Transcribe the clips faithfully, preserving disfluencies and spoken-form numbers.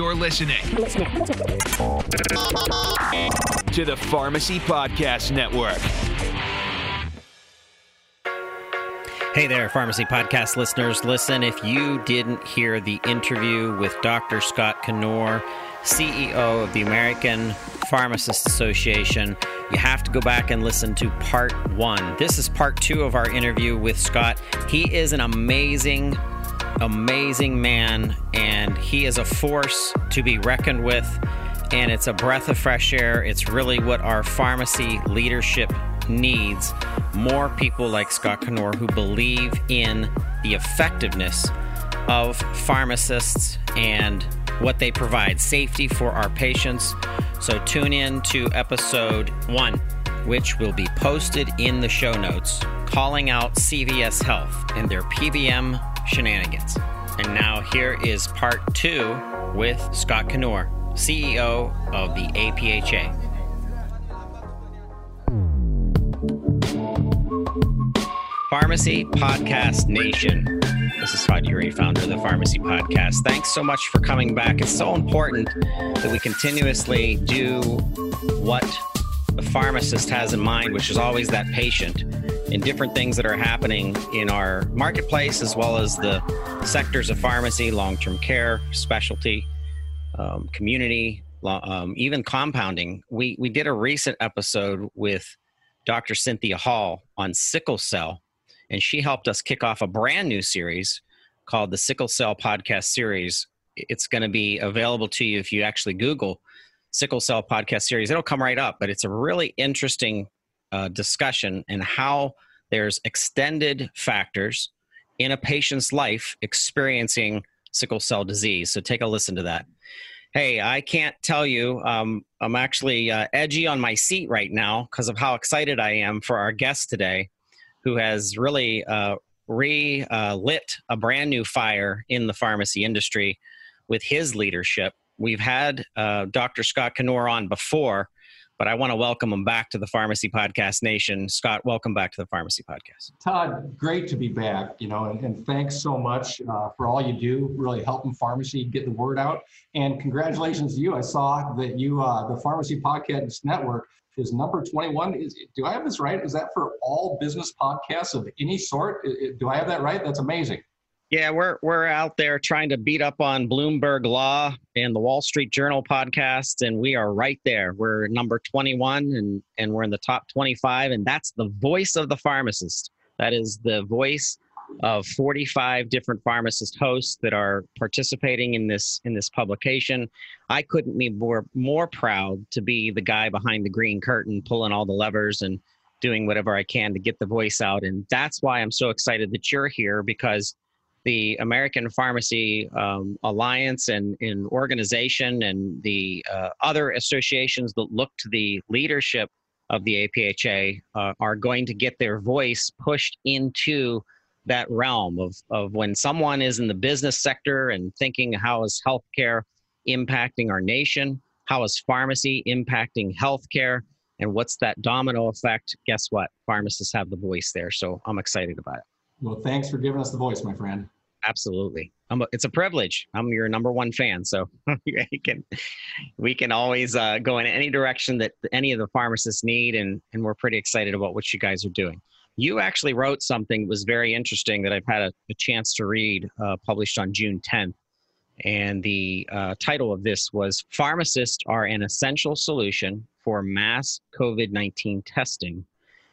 You're listening to the Pharmacy Podcast Network. Hey there, Pharmacy Podcast listeners. Listen, if you didn't hear the interview with Doctor Scott Knoer, C E O of the American Pharmacists Association, you have to go back and listen to part one. This is part two of our interview with Scott. He is an amazing, amazing man, and he is a force to be reckoned with, and it's a breath of fresh air. It's really what our pharmacy leadership needs. More people like Scott Knoer who believe in the effectiveness of pharmacists and what they provide, safety for our patients. So tune in to episode one, which will be posted in the show notes, calling out C V S Health and their P B M shenanigans. And now here is part two with Scott Knoer, C E O of the A P H A. Pharmacy Podcast Nation. This is Todd Eury, founder of the Pharmacy Podcast. Thanks so much for coming back. It's so important that we continuously do what the pharmacist has in mind, which is always that patient, and different things that are happening in our marketplace, as well as the sectors of pharmacy, long-term care, specialty, um, community, um, even compounding. We, we did a recent episode with Doctor Cynthia Hall on sickle cell, and she helped us kick off a brand new series called the Sickle Cell Podcast Series. It's going to be available to you if you actually Google Sickle Cell Podcast Series. It'll come right up, but it's a really interesting uh, discussion and how there's extended factors in a patient's life experiencing sickle cell disease. So take a listen to that. Hey, I can't tell you, um, I'm actually uh, edgy on my seat right now because of how excited I am for our guest today, who has really uh, re-lit uh, a brand new fire in the pharmacy industry with his leadership. We've had uh, Doctor Scott Knoer on before, but I want to welcome him back to the Pharmacy Podcast Nation. Scott, welcome back to the Pharmacy Podcast. Todd, great to be back, you know, and, and thanks so much uh, for all you do, really helping pharmacy get the word out. And congratulations to you. I saw that you, uh, the Pharmacy Podcast Network, is number twenty-one. Is, do I have this right? Is that for all business podcasts of any sort? Do I have that right? That's amazing. Yeah, we're we're out there trying to beat up on Bloomberg Law and the Wall Street Journal podcast, and we are right there. We're number twenty-one, and, and we're in the top twenty-five, and that's the voice of the pharmacist. That is the voice of forty-five different pharmacist hosts that are participating in this in this publication. I couldn't be more more proud to be the guy behind the green curtain, pulling all the levers and doing whatever I can to get the voice out. And that's why I'm so excited that you're here, because the American Pharmacy um, Alliance and, and organization and the uh, other associations that look to the leadership of the A P H A uh, are going to get their voice pushed into that realm of, of when someone is in the business sector and thinking, how is healthcare impacting our nation? How is pharmacy impacting healthcare? And what's that domino effect? Guess what? Pharmacists have the voice there. So I'm excited about it. Well, thanks for giving us the voice, my friend. Absolutely. I'm a, it's a privilege. I'm your number one fan. So we can, we can always uh, go in any direction that any of the pharmacists need. And, and we're pretty excited about what you guys are doing. You actually wrote something that was very interesting that I've had a, a chance to read, uh, published on June tenth. And the uh, title of this was, "Pharmacists are an essential solution for mass COVID nineteen testing."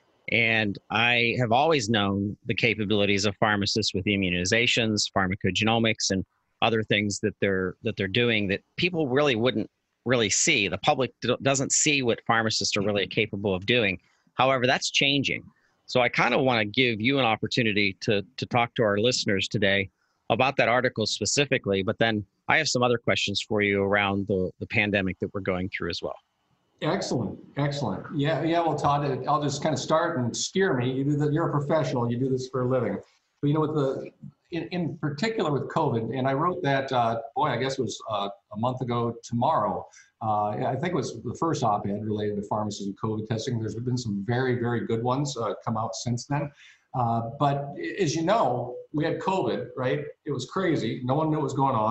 And I have always known the capabilities of pharmacists with immunizations, pharmacogenomics, and other things that they're that they're doing that people really wouldn't really see. The public doesn't see what pharmacists are really capable of doing. However, that's changing. So I kind of want to give you an opportunity to to talk to our listeners today about that article specifically, but then I have some other questions for you around the, the pandemic that we're going through as well. Excellent, excellent. Yeah, yeah. Well, Todd, I'll just kind of start and steer me. You do that. You're a professional. You do this for a living. But you know, with the in, in particular with COVID, and I wrote that. Uh, boy, I guess it was uh, a month ago tomorrow. Uh, I think it was the first op-ed related to pharmacies and COVID testing. There's been some very, very good ones uh, come out since then. Uh, but as you know, we had COVID, right? It was crazy. No one knew what was going on.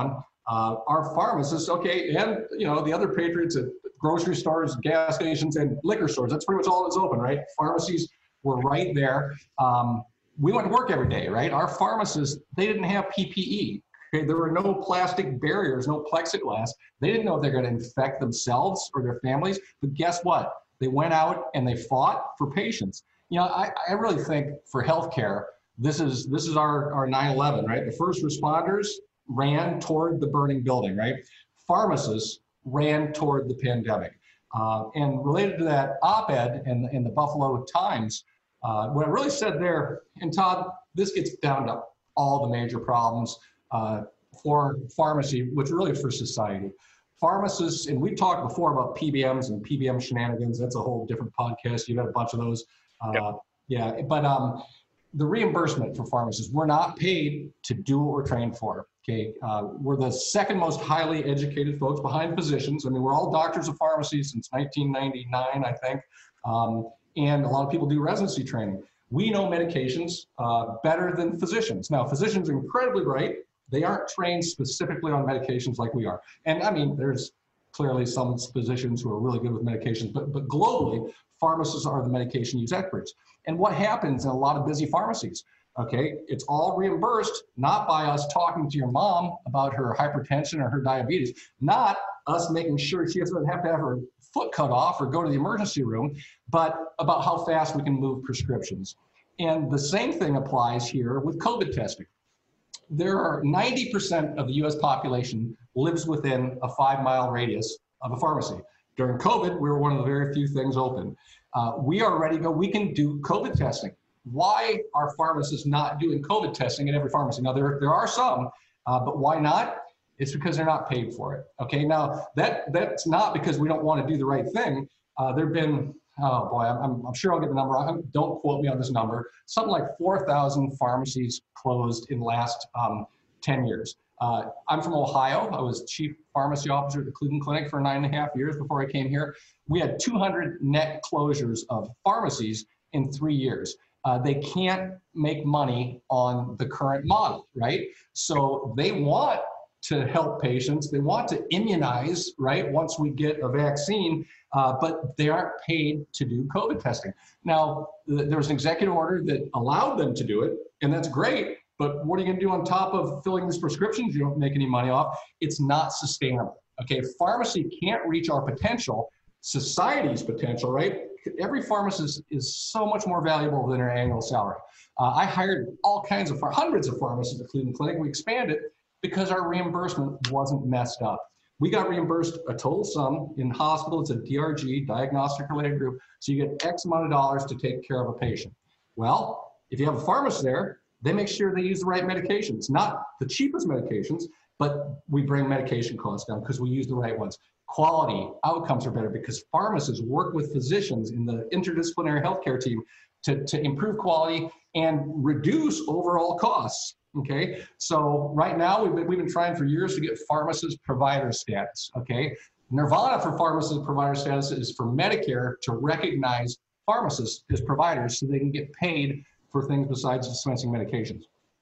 Uh, our pharmacists, okay, and you know the other patriots at grocery stores, gas stations, and liquor stores. That's pretty much all that's open, right? Pharmacies were right there. Um, we went to work every day, right? Our pharmacists, they didn't have P P E. Okay, there were no plastic barriers, no plexiglass. They didn't know if they're going to infect themselves or their families. But guess what? They went out and they fought for patients. You know, I, I really think for healthcare, this is this is our our nine eleven, right? The first responders ran toward the burning building, right? Pharmacists ran toward the pandemic. Uh, and related to that op-ed in, in the Buffalo Times, uh, what I really said there, and Todd, this gets down to all the major problems uh, for pharmacy, which really for society. Pharmacists, and we talked before about P B Ms and P B M shenanigans. That's a whole different podcast. You've got a bunch of those. Uh, yep. Yeah, but um, the reimbursement for pharmacists, we're not paid to do what we're trained for. Okay, uh, we're the second most highly educated folks behind physicians. I mean, we're all doctors of pharmacy since nineteen ninety-nine, I think, um, and a lot of people do residency training. We know medications uh, better than physicians. Now, physicians are incredibly bright. They aren't trained specifically on medications like we are. And I mean, there's clearly some physicians who are really good with medications, but, but globally, pharmacists are the medication use experts. And what happens in a lot of busy pharmacies? Okay, it's all reimbursed, not by us talking to your mom about her hypertension or her diabetes, not us making sure she doesn't have to have her foot cut off or go to the emergency room, but about how fast we can move prescriptions. And the same thing applies here with COVID testing. There are ninety percent of the U S population lives within a five mile radius of a pharmacy. During COVID, we were one of the very few things open. Uh, we are ready to go. We can do COVID testing. Why are pharmacists not doing COVID testing at every pharmacy? Now, there, there are some, uh, but why not? It's because they're not paid for it. Okay, now that that's not because we don't want to do the right thing. Uh, there have been, oh boy, I'm, I'm sure I'll get the number. I'm, don't quote me on this number. Something like four thousand pharmacies closed in the last um, ten years. Uh, I'm from Ohio. I was chief pharmacy officer at the Cleveland Clinic for nine and a half years before I came here. We had two hundred net closures of pharmacies in three years. Uh, they can't make money on the current model, right? So they want to help patients. They want to immunize, right, once we get a vaccine, uh, but they aren't paid to do COVID testing. Now, th- there was an executive order that allowed them to do it, and that's great, but what are you gonna do on top of filling these prescriptions you don't make any money off? It's not sustainable, okay? Pharmacy can't reach our potential, society's potential, right? Every pharmacist is so much more valuable than their annual salary. Uh, I hired all kinds of, hundreds of pharmacists at Cleveland Clinic. We expanded because our reimbursement wasn't messed up. We got reimbursed a total sum in hospital. It's a D R G, diagnostic related group. So you get X amount of dollars to take care of a patient. Well, if you have a pharmacist there, they make sure they use the right medications, not the cheapest medications, but we bring medication costs down because we use the right ones. Quality outcomes are better because pharmacists work with physicians in the interdisciplinary healthcare team to, to improve quality and reduce overall costs, okay? So right now, we've been, we've been trying for years to get pharmacist provider status, okay? Nirvana for pharmacist provider status is for Medicare to recognize pharmacists as providers so they can get paid for things besides dispensing medications.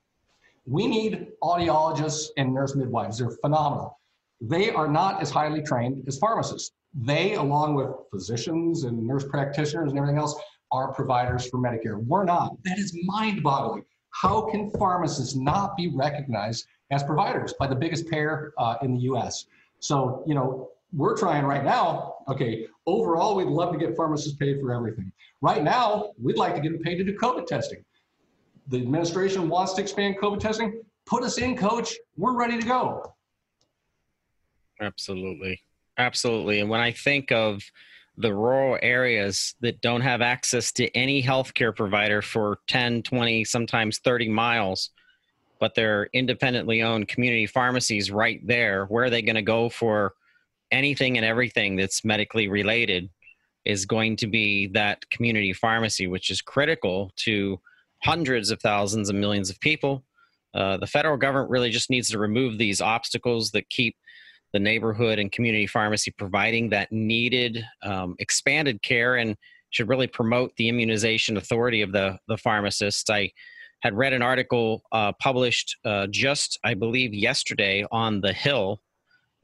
We need audiologists and nurse midwives. They're phenomenal. They are not as highly trained as pharmacists. They, along with physicians and nurse practitioners and everything else, are providers for Medicare. We're not. That is mind-boggling. How can pharmacists not be recognized as providers by the biggest payer uh, in the U S? So, you know, we're trying right now, okay, overall, we'd love to get pharmacists paid for everything. Right now, we'd like to get them paid to do COVID testing. The administration wants to expand COVID testing. Put us in, coach. We're ready to go. Absolutely. Absolutely. And when I think of the rural areas that don't have access to any healthcare provider for ten, twenty, sometimes thirty miles, but they're independently owned community pharmacies right there, where are they going to go for anything and everything that's medically related is going to be that community pharmacy, which is critical to hundreds of thousands and millions of people. Uh, the federal government really just needs to remove these obstacles that keep the neighborhood and community pharmacy providing that needed um, expanded care, and should really promote the immunization authority of the, the pharmacists. I had read an article uh, published uh, just, I believe, yesterday on The Hill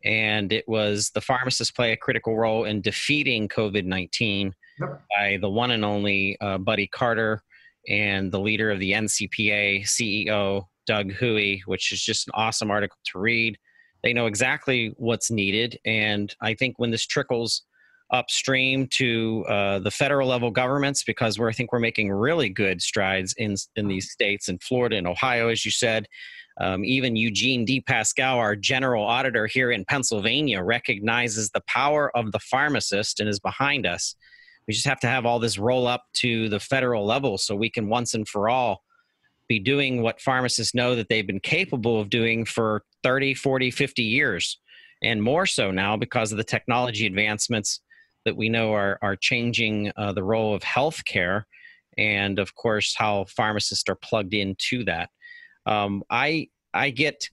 and it was the pharmacists play a critical role in defeating COVID nineteen Yep. by the one and only uh, Buddy Carter and the leader of the N C P A, C E O, Doug Huey, which is just an awesome article to read. They know exactly what's needed. And I think when this trickles upstream to uh, the federal level governments, because we're, I think we're making really good strides in, in these states, in Florida and Ohio, as you said. Um, even Eugene D. Pascal, our general auditor here in Pennsylvania, recognizes the power of the pharmacist and is behind us. We just have to have all this roll up to the federal level so we can once and for all be doing what pharmacists know that they've been capable of doing for thirty, forty, fifty years, and more so now because of the technology advancements that we know are, are changing uh, the role of healthcare, and of course how pharmacists are plugged into that. Um, I I get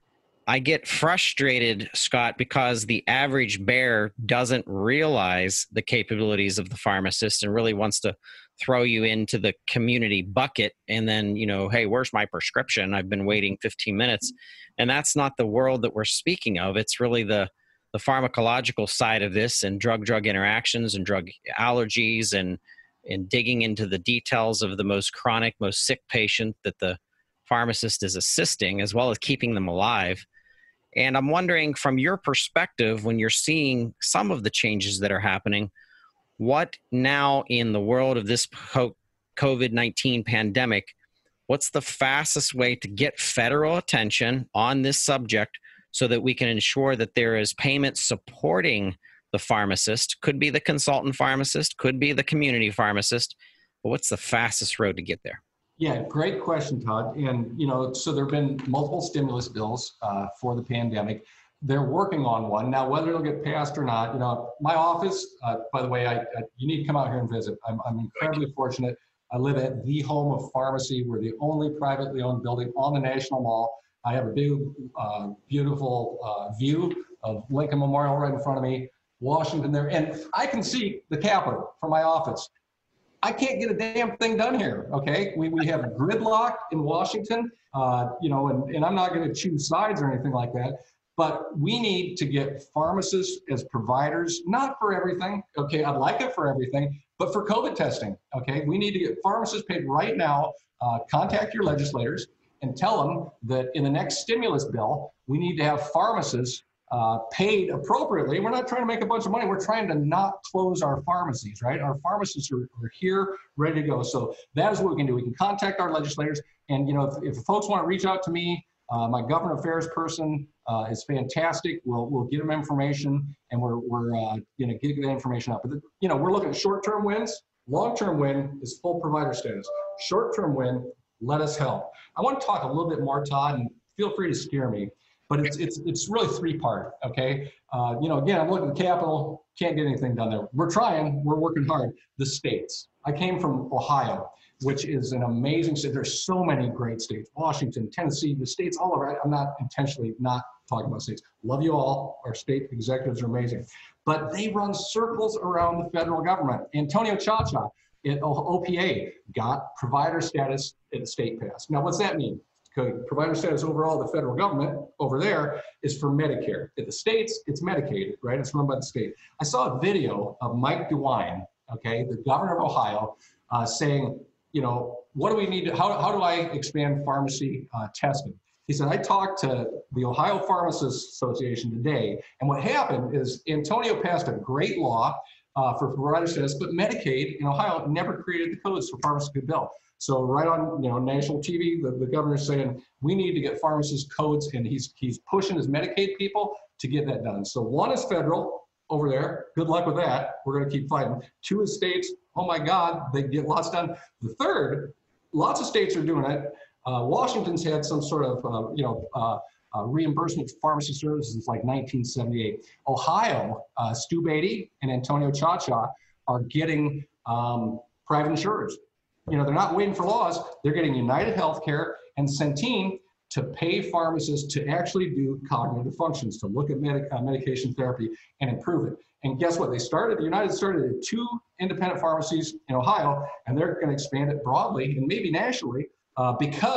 I get frustrated, Scott, because the average bear doesn't realize the capabilities of the pharmacist and really wants to throw you into the community bucket and then, you know, hey, where's my prescription? I've been waiting fifteen minutes. And that's not the world that we're speaking of. It's really the, the pharmacological side of this, and drug-drug interactions and drug allergies, and, and digging into the details of the most chronic, most sick patient that the pharmacist is assisting, as well as keeping them alive. And I'm wondering, from your perspective, when you're seeing some of the changes that are happening, what now in the world of this COVID nineteen pandemic, what's the fastest way to get federal attention on this subject so that we can ensure that there is payment supporting the pharmacist? Could be the consultant pharmacist, could be the community pharmacist, but what's the fastest road to get there? Yeah, great question, Todd. And, you know, so there have been multiple stimulus bills uh, for the pandemic. They're working on one. Now, whether it'll get passed or not, you know, my office, uh, by the way, I, I, you need to come out here and visit. I'm, I'm incredibly fortunate. I live at the home of pharmacy. We're the only privately owned building on the National Mall. I have a big, uh, beautiful uh, view of Lincoln Memorial right in front of me, Washington there, and I can see the Capitol from my office. I can't get a damn thing done here, okay? We, we have gridlock in Washington, uh, you know, and, and I'm not gonna choose sides or anything like that, but we need to get pharmacists as providers, not for everything, okay? I'd like it for everything, but for COVID testing, okay? We need to get pharmacists paid right now. Uh, contact your legislators and tell them that in the next stimulus bill, we need to have pharmacists Uh, paid appropriately. We're not trying to make a bunch of money. We're trying to not close our pharmacies, right? Our pharmacists are, are here, ready to go. So that is what we can do. We can contact our legislators. And, you know, if, if folks want to reach out to me, uh, my government affairs person uh, is fantastic. We'll, we'll get them information, and we're, we're uh, you know, get the information out. But, the, you know, we're looking at short-term wins. Long-term win is full provider status. Short-term win, let us help. I want to talk a little bit more, Todd, and feel free to scare me. But it's it's it's really three-part, okay? Uh, you know, again, I'm looking at the Capitol, can't get anything done there. We're trying, we're working hard. The states. I came from Ohio, which is an amazing state. There's so many great states. Washington, Tennessee, the states all over. I'm not intentionally not talking about states. Love you all. Our state executives are amazing. But they run circles around the federal government. Antonio Chacha at O P A got provider status at the state pass. Now, what's that mean? Provider status overall, the federal government over there is for Medicare. At the states, it's Medicaid, right? It's run by the state. I saw a video of Mike DeWine, okay, the governor of Ohio, uh, saying, you know, what do we need to, how, how do I expand pharmacy uh, testing? He said, I talked to the Ohio Pharmacists Association today, and what happened is Antonio passed a great law uh, for provider status, but Medicaid in Ohio never created the codes for pharmacy to bill. So right on, you know, national T V, the, the governor's saying we need to get pharmacists codes, and he's he's pushing his Medicaid people to get that done. So one is federal over there. Good luck with that. We're going to keep fighting. Two is states. Oh my God, they get lots done. The third, lots of states are doing it. Uh, Washington's had some sort of, uh, you know, uh, uh, reimbursement for pharmacy services since like nineteen seventy-eight. Ohio, uh, Stu Beatty and Antonio Chacha are getting um, private insurers. You know, they're not waiting for laws. They're getting United Healthcare and Centene to pay pharmacists to actually do cognitive functions, to look at medic, uh, medication therapy and improve it. And guess what? They started, United started at two independent pharmacies in Ohio, and they're going to expand it broadly and maybe nationally uh, because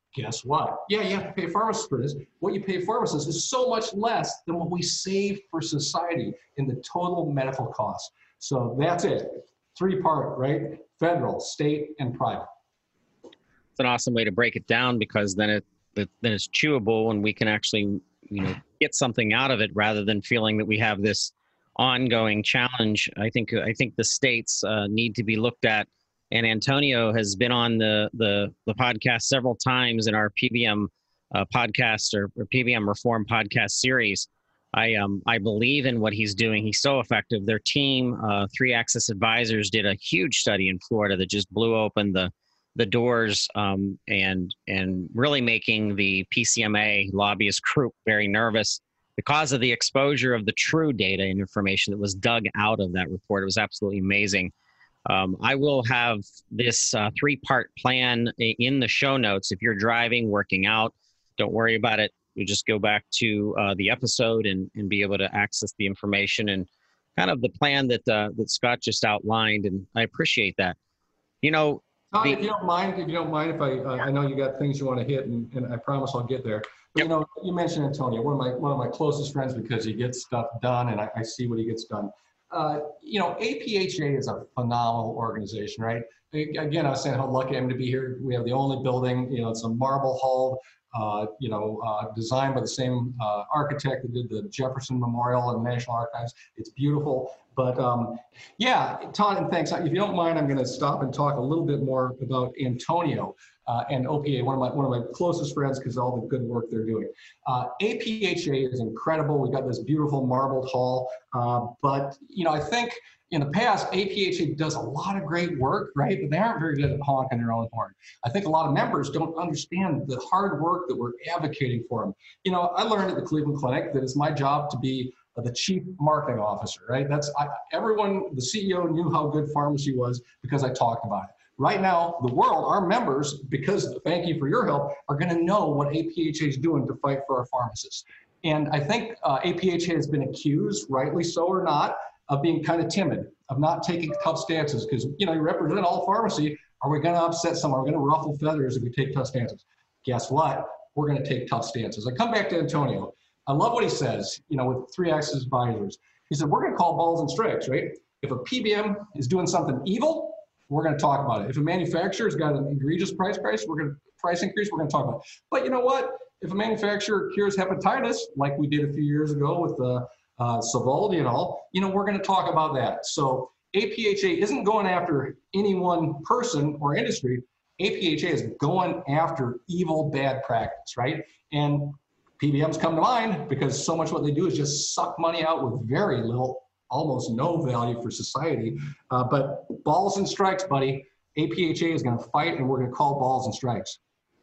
Guess what? Yeah, you have to pay pharmacists for this. What you pay pharmacists is so much less than what we save for society in the total medical costs. So that's it. Three part, right? Federal, state, and private. It's an awesome way to break it down, because then it then it's chewable and we can actually, you know, get something out of it rather than feeling that we have this ongoing challenge. I think I think the states uh, need to be looked at. And Antonio has been on the the, the podcast several times in our P B M uh, podcast or, or P B M Reform podcast series. I um I believe in what he's doing. He's so effective. Their team, uh, Three Axis Advisors, did a huge study in Florida that just blew open the the doors um, and and really making the P C M A lobbyist group very nervous because of the exposure of the true data and information that was dug out of that report. It was absolutely amazing. Um, I will have this uh, three-part plan in the show notes. If you're driving, working out, don't worry about it. You just go back to uh, the episode and, and be able to access the information and kind of the plan that uh, that Scott just outlined. And I appreciate that. You know, Todd, the, if you don't mind, if you don't mind, if I, uh, I know you got things you want to hit, and, and I promise I'll get there. But, Yep. you know, you mentioned Antonio, one of my one of my closest friends, because he gets stuff done, and I, I see what he gets done. Uh, you know, A P H A is a phenomenal organization, right? Again, I was saying how lucky I am to be here. We have the only building, you know, it's a marble hulled, uh, you know, uh, designed by the same uh, architect that did the Jefferson Memorial and the National Archives. It's beautiful. But um, yeah, Todd, and thanks. If you don't mind, I'm going to stop and talk a little bit more about Antonio uh, and O P A, one of my one of my closest friends, because of all the good work they're doing. Uh, A P H A is incredible. We've got this beautiful marbled hall, uh, but you know, I think in the past, A P H A does a lot of great work, right? But they aren't very good at honking their own horn. I think a lot of members don't understand the hard work that we're advocating for them. You know, I learned at the Cleveland Clinic that it's my job to be the chief marketing officer, right? That's I, everyone, the C E O knew how good pharmacy was because I talked about it. Right now, the world, our members, because thank you for your help, are going to know what A P H A is doing to fight for our pharmacists. And I think uh, A P H A has been accused, rightly so or not, of being kind of timid, of not taking tough stances, because, you know, you represent all pharmacy. Are we going to upset someone? Are we going to ruffle feathers if we take tough stances? Guess what? We're going to take tough stances. I come back to Antonio. I love what he says, you know, with Three Axis Advisors. He said, we're going to call balls and strikes, right? If a P B M is doing something evil, we're going to talk about it. If a manufacturer's got an egregious price price, we're going to price increase, we're going to talk about it. But you know what? If a manufacturer cures hepatitis, like we did a few years ago with the uh, Sovaldi and all, you know, we're going to talk about that. So A P H A isn't going after any one person or industry. A P H A is going after evil, bad practice, right? And P B Ms come to mind because so much what they do is just suck money out with very little, almost no value for society. Uh, but balls and strikes, buddy. A P H A is going to fight, and we're going to call balls and strikes.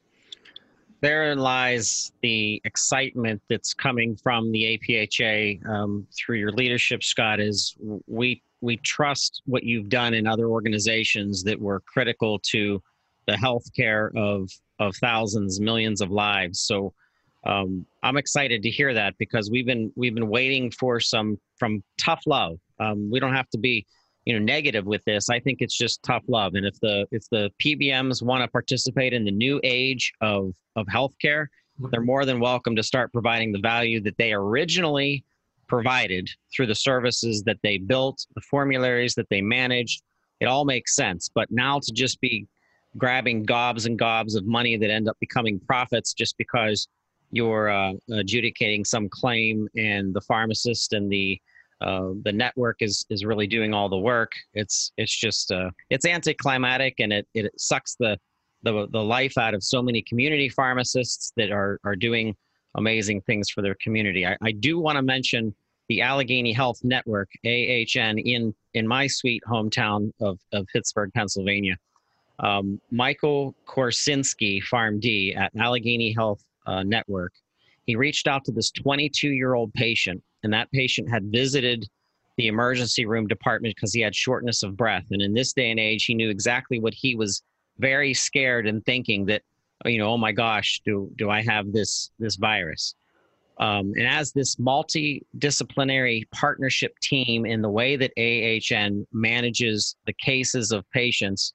Therein lies the excitement that's coming from the A P H A um, through your leadership, Scott, is we we trust what you've done in other organizations that were critical to the healthcare of of thousands, millions of lives. So Um, I'm excited to hear that, because we've been we've been waiting for some from tough love. Um, we don't have to be, you know, negative with this. I think it's just tough love. And if the if the P B Ms want to participate in the new age of of healthcare, they're more than welcome to start providing the value that they originally provided through the services that they built, the formularies that they managed. It all makes sense. But now to just be grabbing gobs and gobs of money that end up becoming profits just because you're uh, adjudicating some claim and the pharmacist and the uh, the network is is really doing all the work. It's it's just uh, it's anticlimactic, and it it sucks the the the life out of so many community pharmacists that are are doing amazing things for their community. I, I do want to mention the Allegheny Health Network, A H N, in in my sweet hometown of of Pittsburgh, Pennsylvania. Um, Michael Korsinski, PharmD at Allegheny Health Uh, network. He reached out to this twenty-two-year-old patient, and that patient had visited the emergency room department because he had shortness of breath. And in this day and age, he knew exactly what he was very scared and thinking that, you know, oh my gosh, do do I have this this virus? Um, and as this multidisciplinary partnership team in the way that A H N manages the cases of patients,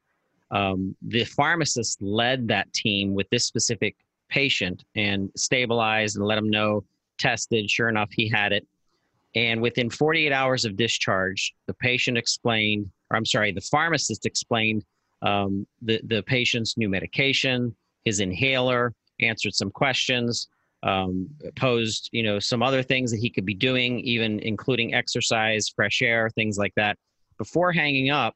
Um, the pharmacist led that team with this specific patient and stabilized and let him know, tested. Sure enough, he had it. And within forty-eight hours of discharge, the patient explained, or I'm sorry, the pharmacist explained um, the, the patient's new medication, his inhaler, answered some questions, um, posed, you know, some other things that he could be doing, even including exercise, fresh air, things like that. Before hanging up,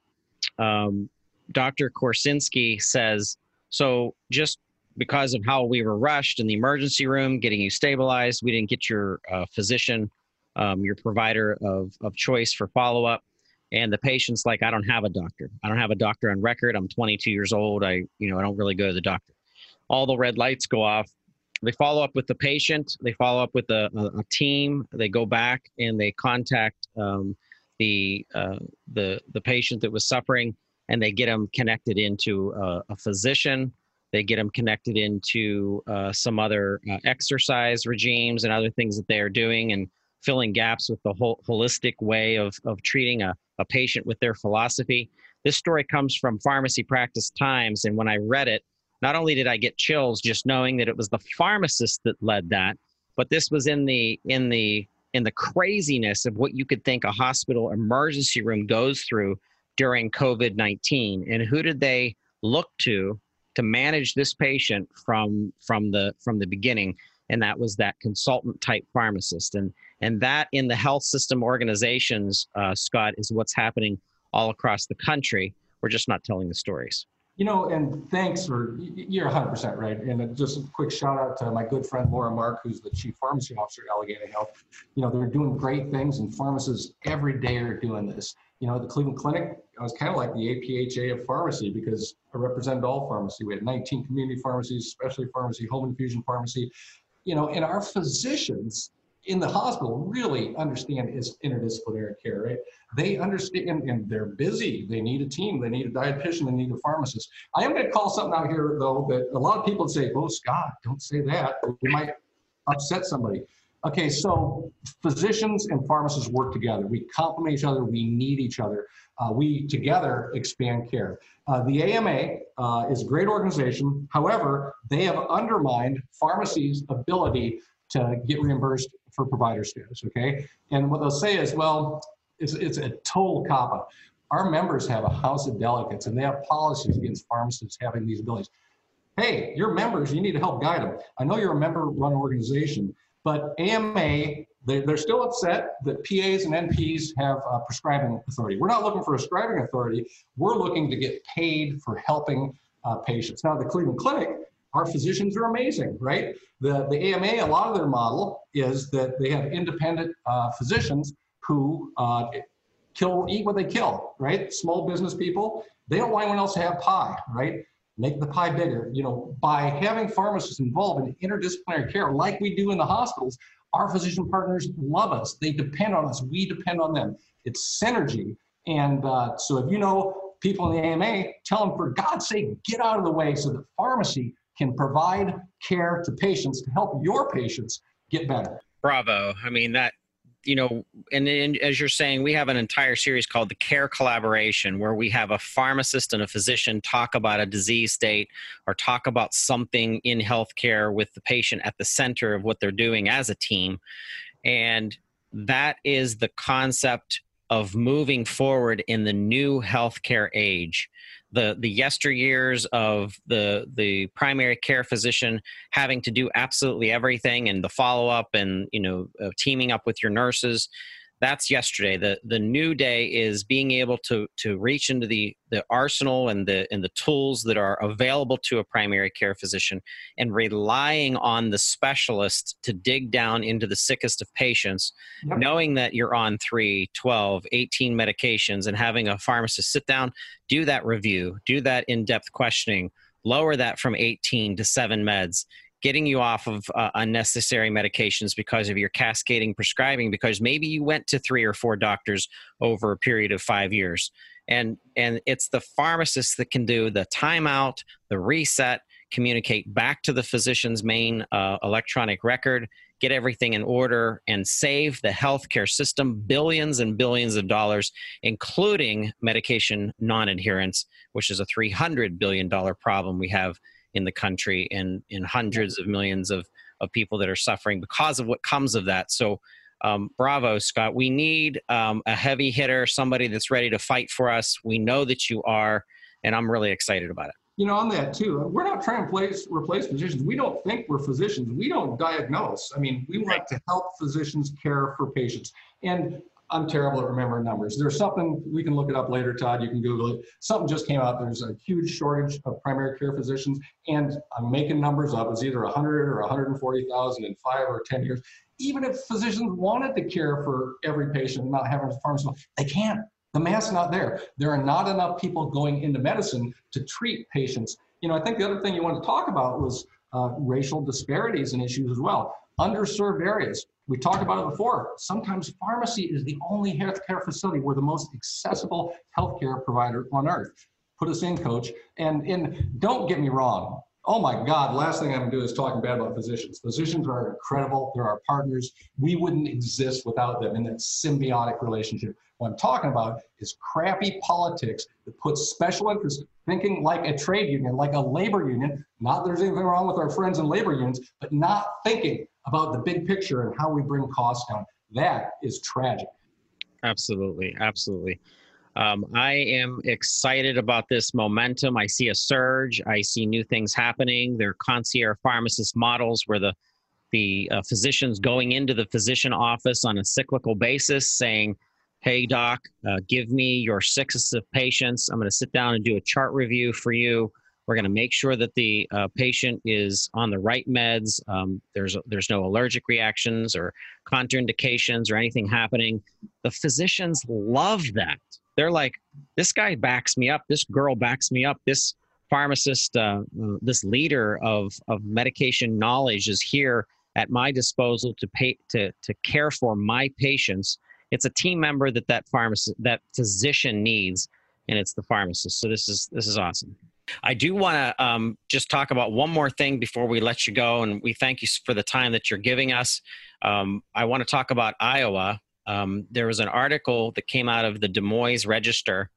um, Doctor Korsinski says, so just because of how we were rushed in the emergency room, getting you stabilized, we didn't get your uh, physician, um, your provider of, of choice for follow-up. And the patient's like, I don't have a doctor. I don't have a doctor on record. I'm twenty-two years old. I, you know, I don't really go to the doctor. All the red lights go off. They follow up with the patient. They follow up with a, a, a team. They go back and they contact um, the, uh, the, the patient that was suffering, and they get them connected into a, a physician. They get them connected into uh, some other uh, exercise regimes and other things that they are doing, and filling gaps with the whole holistic way of, of treating a, a patient with their philosophy. This story comes from Pharmacy Practice Times, and when I read it, not only did I get chills just knowing that it was the pharmacist that led that, but this was in the in the in the craziness of what you could think a hospital emergency room goes through during COVID nineteen. And who did they look to to manage this patient from from the from the beginning? And that was that consultant type pharmacist. And and that in the health system organizations, uh, Scott, is what's happening all across the country. We're just not telling the stories. You know, and thanks for, you're one hundred percent right. And just a quick shout out to my good friend Laura Mark, who's the Chief Pharmacy Officer at Allegheny Health. You know, they're doing great things, and pharmacists every day are doing this. You know, at the Cleveland Clinic, I was kind of like the A P H A of pharmacy, because I represented all pharmacy. We had nineteen community pharmacies, specialty pharmacy, home infusion pharmacy. You know, and our physicians in the hospital really understand is interdisciplinary care, right? They understand, and they're busy. They need a team. They need a dietitian. They need a pharmacist. I am going to call something out here, though, that a lot of people say, oh, Scott, don't say that. You might upset somebody. Okay, so physicians and pharmacists work together. We complement each other. We need each other. Uh, we together expand care. Uh, the A M A uh, is a great organization. However, they have undermined pharmacy's ability to get reimbursed for provider status, okay? And what they'll say is, well, it's, it's a total cop-out. Our members have a house of delegates, and they have policies against pharmacists having these abilities. Hey, you're members, you need to help guide them. I know you're a member-run organization, but A M A, they, they're still upset that P As and N Ps have uh, prescribing authority. We're not looking for prescribing authority. We're looking to get paid for helping uh, patients. Now, the Cleveland Clinic, our physicians are amazing, right? The, the A M A, a lot of their model is that they have independent uh, physicians who uh, kill, eat what they kill, right? Small business people, they don't want anyone else to have pie, right? Make the pie bigger. You know, by having pharmacists involved in interdisciplinary care like we do in the hospitals, our physician partners love us. They depend on us. We depend on them. It's synergy. And uh, so if you know people in the A M A, tell them, for God's sake, get out of the way so that pharmacy can provide care to patients to help your patients get better. Bravo. I mean, that, you know, and, and as you're saying, we have an entire series called the Care Collaboration, where we have a pharmacist and a physician talk about a disease state or talk about something in healthcare with the patient at the center of what they're doing as a team. And that is the concept of moving forward in the new healthcare age. The the yesteryears of the the primary care physician having to do absolutely everything, and the follow-up, and you know uh, teaming up with your nurses, that's yesterday. The the new day is being able to to reach into the the arsenal and the and the tools that are available to a primary care physician, and relying on the specialist to dig down into the sickest of patients, yep. Knowing that you're on three, twelve, eighteen medications, and having a pharmacist sit down, do that review, do that in-depth questioning, lower that from eighteen to seven meds, getting you off of uh, unnecessary medications because of your cascading prescribing, because maybe you went to three or four doctors over a period of five years. And, and it's the pharmacist that can do the timeout, the reset, communicate back to the physician's main uh, electronic record, get everything in order, and save the healthcare system billions and billions of dollars, including medication non-adherence, which is a three hundred billion dollars problem we have in the country, and in hundreds of millions of, of people that are suffering because of what comes of that. So um, bravo, Scott. We need um, a heavy hitter, somebody that's ready to fight for us. We know that you are, and I'm really excited about it. You know, on that too, we're not trying to place, replace physicians. We don't think we're physicians. We don't diagnose. I mean, we want to help physicians care for patients. And I'm terrible at remembering numbers. There's something, we can look it up later, Todd, you can Google it. Something just came out. There's a huge shortage of primary care physicians. And I'm making numbers up. It's either one hundred or one hundred forty thousand in five or ten years. Even if physicians wanted to care for every patient and not having a pharmacy, they can't. The math's not there. There are not enough people going into medicine to treat patients. You know, I think the other thing you want to talk about was uh, racial disparities and issues as well. Underserved areas. We talked about it before. Sometimes pharmacy is the only healthcare facility. We're the most accessible healthcare provider on earth. Put us in, Coach. And, and don't get me wrong. Oh my God, last thing I'm gonna do is talking bad about physicians. Physicians are incredible, they're our partners. We wouldn't exist without them in that symbiotic relationship. What I'm talking about is crappy politics that puts special interests, thinking like a trade union, like a labor union, not that there's anything wrong with our friends in labor unions, but not thinking about the big picture and how we bring costs down. That is tragic. Absolutely, absolutely. Um, I am excited about this momentum. I see a surge. I see new things happening. There are concierge pharmacist models where the the uh, physician's going into the physician office on a cyclical basis saying, hey, doc, uh, give me your six of patients. I'm going to sit down and do a chart review for you. We're going to make sure that the uh, patient is on the right meds. Um, there's there's no allergic reactions or contraindications or anything happening. The physicians love that. They're like, this guy backs me up. This girl backs me up. This pharmacist, uh, this leader of, of medication knowledge is here at my disposal to pay to to care for my patients. It's a team member that that pharmacist, that physician needs, and it's the pharmacist. So this is this is awesome. I do want to um, just talk about one more thing before we let you go, and we thank you for the time that you're giving us. Um, I want to talk about Iowa. Um, there was an article that came out of the Des Moines Register,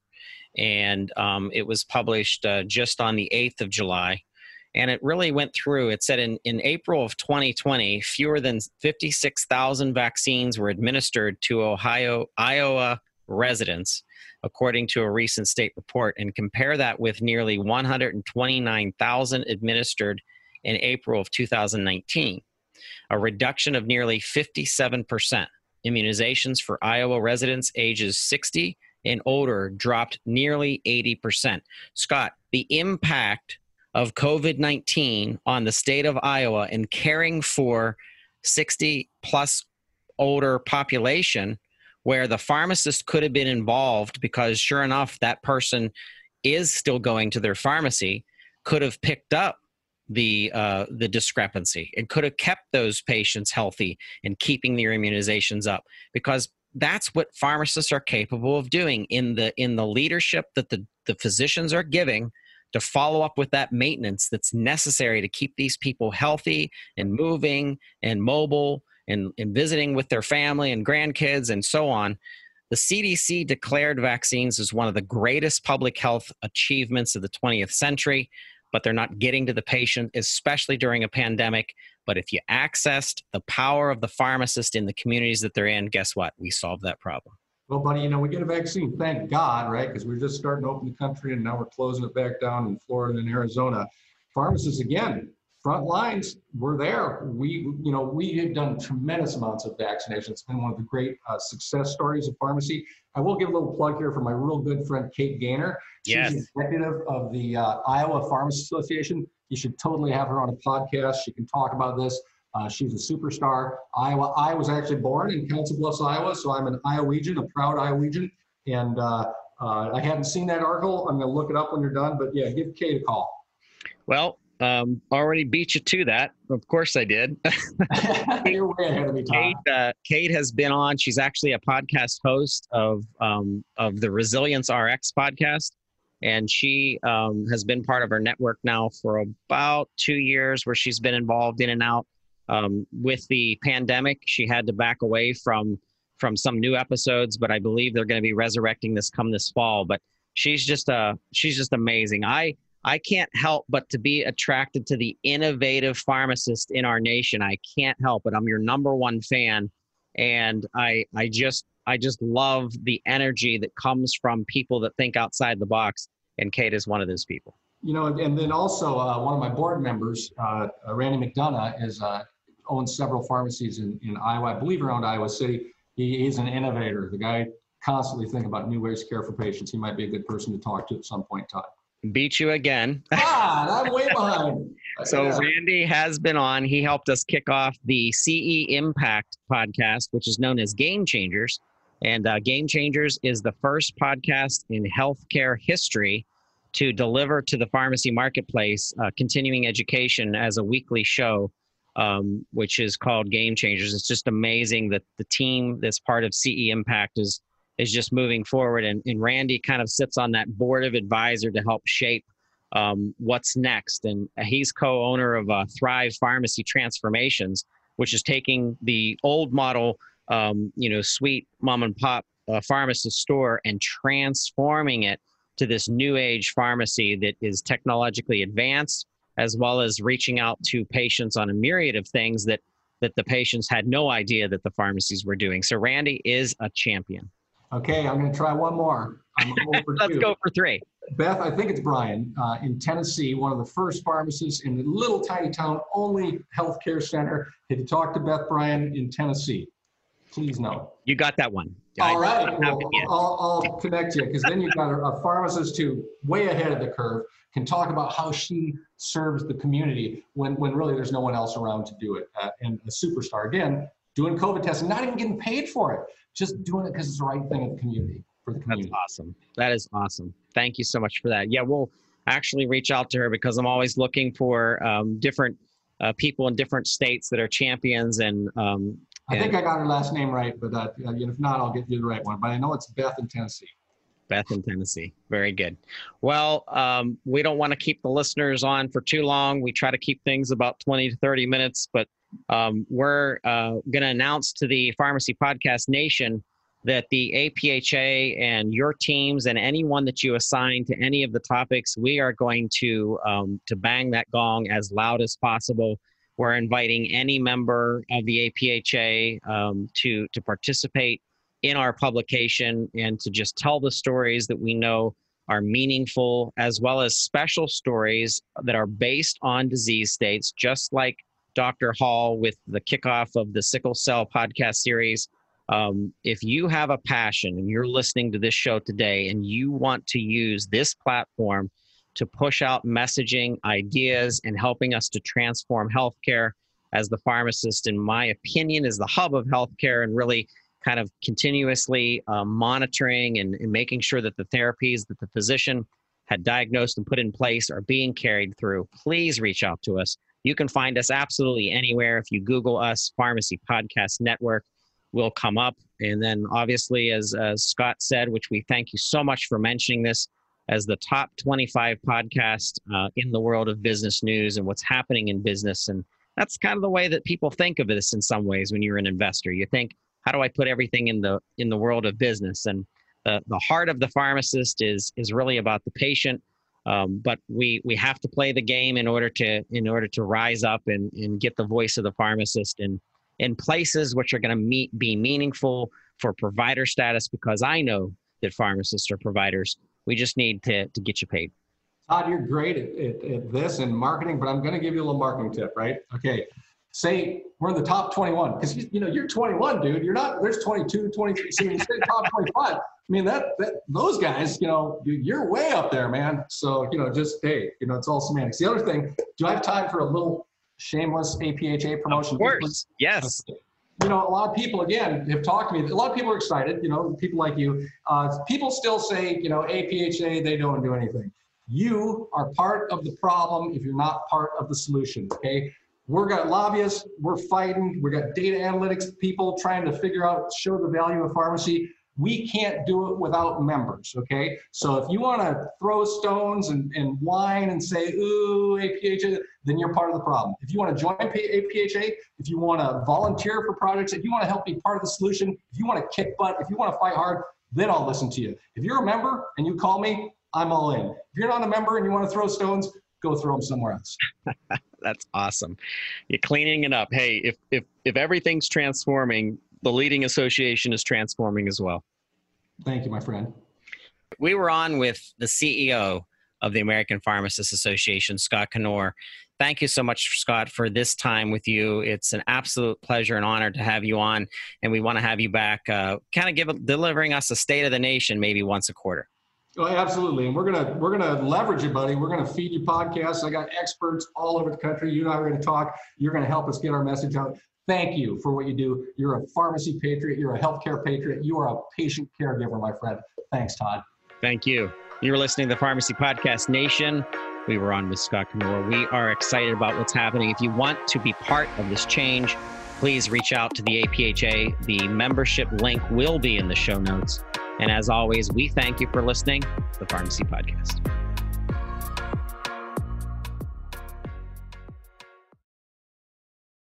and um, it was published uh, just on the eighth of July. And it really went through, it said in, in April of twenty twenty, fewer than fifty-six thousand vaccines were administered to Ohio, Iowa residents, according to a recent state report. And compare that with nearly one hundred twenty-nine thousand administered in April of two thousand nineteen, a reduction of nearly fifty-seven percent. Immunizations for Iowa residents ages sixty and older dropped nearly eighty percent. Scott, the impact of COVID nineteen on the state of Iowa and caring for sixty plus older population, where the pharmacist could have been involved because sure enough, that person is still going to their pharmacy, could have picked up the uh, the discrepancy and could have kept those patients healthy and keeping their immunizations up, because that's what pharmacists are capable of doing in the in the leadership that the, the physicians are giving to follow up with that maintenance that's necessary to keep these people healthy and moving and mobile and, and visiting with their family and grandkids and so on. The C D C declared vaccines as one of the greatest public health achievements of the twentieth century, but they're not getting to the patient, especially during a pandemic. But if you accessed the power of the pharmacist in the communities that they're in, guess what? We solved that problem. Well, buddy, you know, we get a vaccine, thank God, right? Because we're just starting to open the country and now we're closing it back down in Florida and Arizona. Pharmacists, again, front lines, we're there. We, you know, we have done tremendous amounts of vaccination. It's been one of the great uh, success stories of pharmacy. I will give a little plug here for my real good friend, Kate Gaynor. She's yes. executive of the uh, Iowa Pharmacy Association. You should totally have her on a podcast. She can talk about this. Uh, she's a superstar. Iowa. I was actually born in Council Bluffs, Iowa, so I'm an Iowegian, a proud Iowegian. And uh, uh, I haven't seen that article. I'm going to look it up when you're done. But yeah, give Kate a call. Well, um, already beat you to that. Of course I did. You're way ahead of me, Tom. Kate, uh, Kate has been on. She's actually a podcast host of um, of the Resilience R X podcast. And she um, has been part of our network now for about two years where she's been involved in and out. Um, with the pandemic, she had to back away from from some new episodes, but I believe they're going to be resurrecting this come this fall. But she's just a she's just amazing. I I can't help but to be attracted to the innovative pharmacist in our nation. I can't help it. I'm your number one fan, and I I just I just love the energy that comes from people that think outside the box, and Kate is one of those people. You know, and then also uh, one of my board members, uh, Randy McDonough, is uh, owns several pharmacies in, in Iowa, I believe around Iowa City. He, he's an innovator. The guy constantly think about new ways to care for patients. He might be a good person to talk to at some point in time. Beat you again. Ah, I'm way behind. So yeah. Randy has been on. He helped us kick off the C E Impact podcast, which is known as Game Changers. And uh, Game Changers is the first podcast in healthcare history to deliver to the pharmacy marketplace uh, continuing education as a weekly show, um, which is called Game Changers. It's just amazing that the team that's part of C E Impact is is just moving forward. And, and Randy kind of sits on that board of advisor to help shape um, what's next. And he's co-owner of uh, Thrive Pharmacy Transformations, which is taking the old model, um, you know, sweet mom and pop uh, pharmacist store and transforming it to this new age pharmacy that is technologically advanced, as well as reaching out to patients on a myriad of things that, that the patients had no idea that the pharmacies were doing. So Randy is a champion. Okay, I'm going to try one more. I'm over Let's two. go for three. Beth, I think it's Brian, uh, in Tennessee, one of the first pharmacists in the little tiny town, only healthcare center. Have you talked to Beth Bryan in Tennessee? Please no. You got that one. All I, right, well, I'll, I'll connect you, because then you've got a, a pharmacist who, way ahead of the curve, can talk about how she serves the community when, when really there's no one else around to do it. Uh, and a superstar, again, doing COVID testing, not even getting paid for it, just doing it because it's the right thing in the community, for the community. That's awesome. That is awesome. Thank you so much for that. Yeah, we'll actually reach out to her because I'm always looking for um, different uh, people in different states that are champions. And um, I and think I got her last name right, but uh, if not, I'll get you the right one. But I know it's Beth in Tennessee. Beth in Tennessee. Very good. Well, um, we don't want to keep the listeners on for too long. We try to keep things about twenty to thirty minutes, but um, we're uh, going to announce to the Pharmacy Podcast Nation that the A P H A and your teams and anyone that you assign to any of the topics, we are going to um, to bang that gong as loud as possible. We're inviting any member of the A P H A um, to to participate in our publication and to just tell the stories that we know are meaningful, as well as special stories that are based on disease states, just like Doctor Hall with the kickoff of the Sickle Cell podcast series. Um, if you have a passion and you're listening to this show today and you want to use this platform to push out messaging, ideas, and helping us to transform healthcare, as the pharmacist, in my opinion, is the hub of healthcare and really kind of continuously uh, monitoring and, and making sure that the therapies that the physician had diagnosed and put in place are being carried through, please reach out to us. You can find us absolutely anywhere. If you Google us, Pharmacy Podcast Network, will come up. And then obviously, as, as Scott said, which we thank you so much for mentioning this, as the top twenty-five podcast uh, in the world of business news and what's happening in business. And that's kind of the way that people think of this in some ways when you're an investor. You think, how do I put everything in the in the world of business? And the, the heart of the pharmacist is is really about the patient. Um, but we we have to play the game in order to in order to rise up and, and get the voice of the pharmacist in in places which are going to meet be meaningful for provider status, because I know that pharmacists are providers. We just need to to get you paid. Todd, you're great at, at, at this and marketing, but I'm going to give you a little marketing tip, right? Okay. Say we're in the top twenty-one, because you, you know you're twenty-one, dude. You're not. There's twenty-two, twenty-three. So when you say top twenty-five, I mean that that those guys, you know, you're way up there, man. So you know, just hey, you know, it's all semantics. The other thing, do I have time for a little shameless A P H A promotion? Of course, yes. You know, a lot of people again have talked to me. A lot of people are excited. You know, people like you. Uh, people still say, you know, A P H A, they don't do anything. You are part of the problem if you're not part of the solution. Okay. We've got lobbyists, we're fighting, we've got data analytics people trying to figure out, show the value of pharmacy. We can't do it without members, okay? So if you want to throw stones and, and whine and say, ooh, A P H A, then you're part of the problem. If you want to join A P H A, if you want to volunteer for projects, if you want to help be part of the solution, if you want to kick butt, if you want to fight hard, then I'll listen to you. If you're a member and you call me, I'm all in. If you're not a member and you want to throw stones, go throw them somewhere else. That's awesome. You're cleaning it up. Hey, if, if, if everything's transforming, the leading association is transforming as well. Thank you, my friend. We were on with the C E O of the American Pharmacists Association, Scott Knoer. Thank you so much, Scott, for this time with you. It's an absolute pleasure and honor to have you on, and we want to have you back, uh, kind of give delivering us a state of the nation maybe once a quarter. Oh, absolutely, and we're gonna we're gonna leverage it, buddy. We're gonna feed you podcasts. I got experts all over the country. You and I are gonna talk. You're gonna help us get our message out. Thank you for what you do. You're a pharmacy patriot. You're a healthcare patriot. You are a patient caregiver, my friend. Thanks, Todd. Thank you. You're listening to the Pharmacy Podcast Nation. We were on with Scott Knoer. We are excited about what's happening. If you want to be part of this change, please reach out to the A P H A. The membership link will be in the show notes. And as always, we thank you for listening to the Pharmacy Podcast.